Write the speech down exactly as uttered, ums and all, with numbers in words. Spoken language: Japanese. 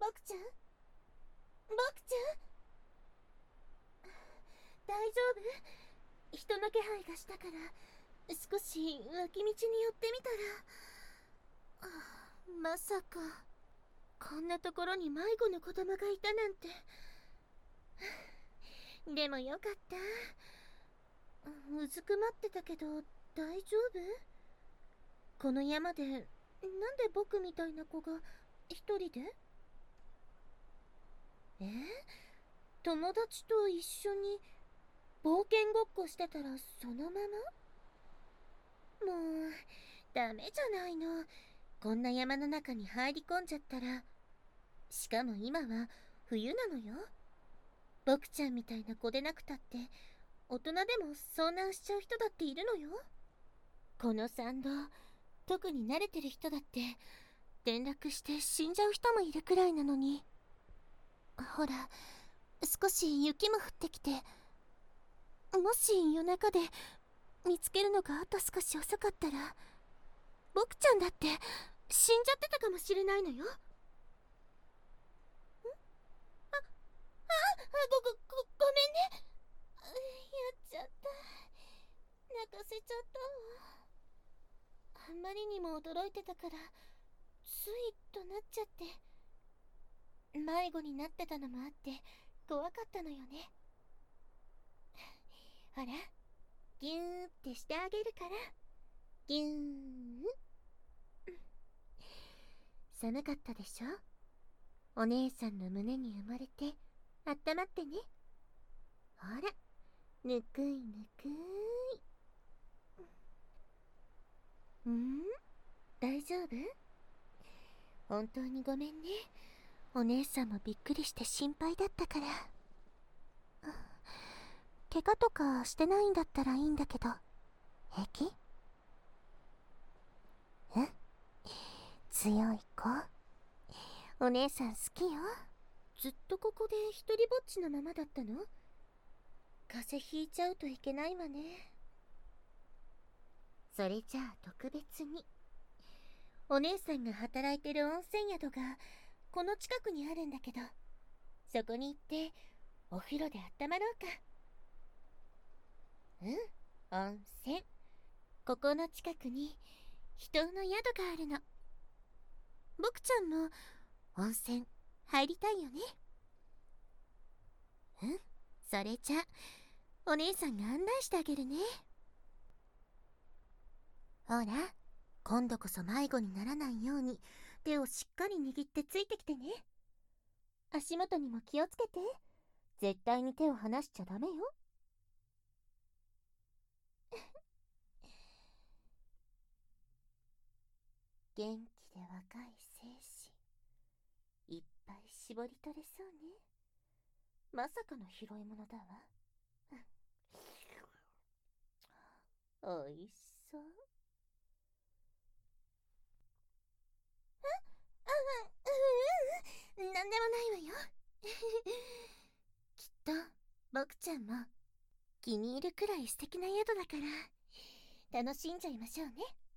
僕ちゃん僕ちゃん大丈夫？人の気配がしたから少し脇道に寄ってみたら、まさかこんなところに迷子の子供がいたなんて。でもよかった。うずくまってたけど大丈夫？この山でなんで僕みたいな子が一人で？え？友達と一緒に冒険ごっこしてたらそのまま？もうダメじゃないの。こんな山の中に入り込んじゃったら。しかも今は冬なのよ。僕ちゃんみたいな子でなくたって大人でも遭難しちゃう人だっているのよ。この山道、特に慣れてる人だって転落して死んじゃう人もいるくらいなのに。ほら、少し雪も降ってきて、もし夜中で見つけるのがあと少し遅かったら僕ちゃんだって死んじゃってたかもしれないのよ。ん？あ、あ、ご、ご、ご、ごめんね。やっちゃった。泣かせちゃったわ。あんまりにも驚いてたからついとなっちゃって。迷子になってたのもあって怖かったのよね。ほら、ギューってしてあげるから。ギューン。寒かったでしょ？お姉さんの胸に生まれてあったまってね。ほら、ぬくいぬくい。ん？大丈夫？本当にごめんね。お姉さんもびっくりして心配だったから。怪我とかしてないんだったらいいんだけど、平気？え？強い子。お姉さん好きよ。ずっとここで一人ぼっちのままだったの？風邪ひいちゃうといけないわね。それじゃあ特別に、お姉さんが働いてる温泉宿がこの近くにあるんだけど、そこに行ってお風呂で温まろうか。うん、温泉。ここの近くに人の宿があるの。僕ちゃんも温泉入りたいよね。うん、それじゃお姉さんが案内してあげるね。ほら、今度こそ迷子にならないように手をしっかり握ってついてきてね。足元にも気をつけて。絶対に手を離しちゃダメよ。元気で若い精子、いっぱい絞り取れそうね。まさかの拾い物だわ。おいしそう。あ、う、う、うん、なんでもないわよ。きっと僕ちゃんも気に入るくらい素敵な宿だから楽しんじゃいましょうね。